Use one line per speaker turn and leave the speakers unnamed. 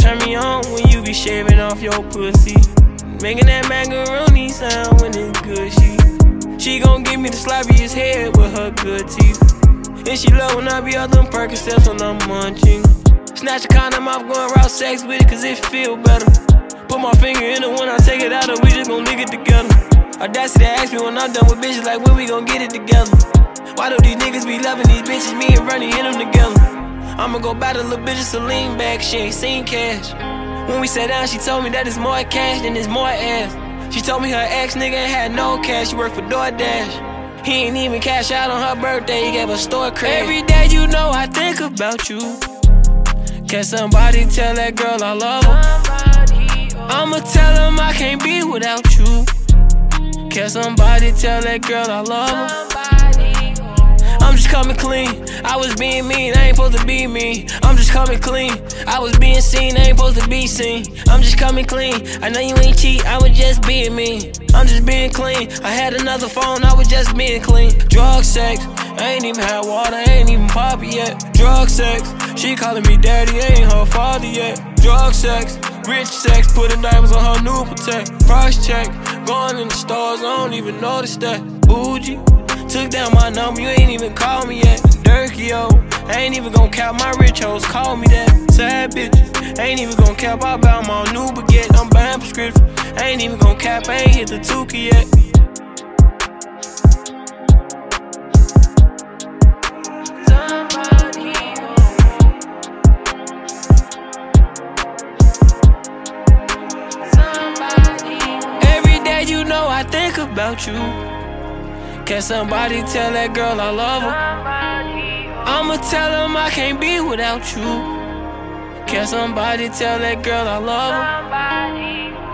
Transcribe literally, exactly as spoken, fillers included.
turn me on when you be shaving off your pussy. Making that macaroni sound when it's good. She She gon' give me the sloppiest head with her good teeth. And she love when I be out them Percocets when I'm munching. Snatch a condom off, going raw sex with it cause it feel better. Put my finger in it when I take it out and we just gon' lick it together. Audacity to ask me when I'm done with bitches like when we gon' get it together. Why do these niggas be loving these bitches? Me and Ronnie hit them together. I'ma go buy the little bitch a lean back, she ain't seen cash. When we sat down, she told me that it's more cash than it's more ass. She told me her ex nigga ain't had no cash, she worked for DoorDash. He ain't even cash out on her birthday, he gave her store credit. Every day you know I think about you. Can somebody tell that girl I love her? I'ma tell him I can't be without you. Can somebody tell that girl I love her? I'm just coming clean, I was being mean, I ain't supposed to be mean. I'm just coming clean, I was being seen, I ain't supposed to be seen. I'm just coming clean, I know you ain't cheat, I was just being mean. I'm just being clean, I had another phone, I was just being clean. Drug sex, I ain't even had water, I ain't even poppy yet. Drug sex, she calling me daddy, I ain't her father yet. Drug sex, rich sex, putting diamonds on her new protect. Price check, going in the stores, I don't even notice that. Bougie, took down my number, you ain't even call me yet. Dirky, yo, I ain't even gon' cap my rich hoes, call me that. Sad bitches, I ain't even gon' cap, I bout my new baguette. I'm buying prescription, I ain't even gon' cap, I ain't hit the Tukey yet. Every day you know I think about you. Can somebody tell that girl I love her? I'ma tell him I can't be without you. Can somebody tell that girl I love her?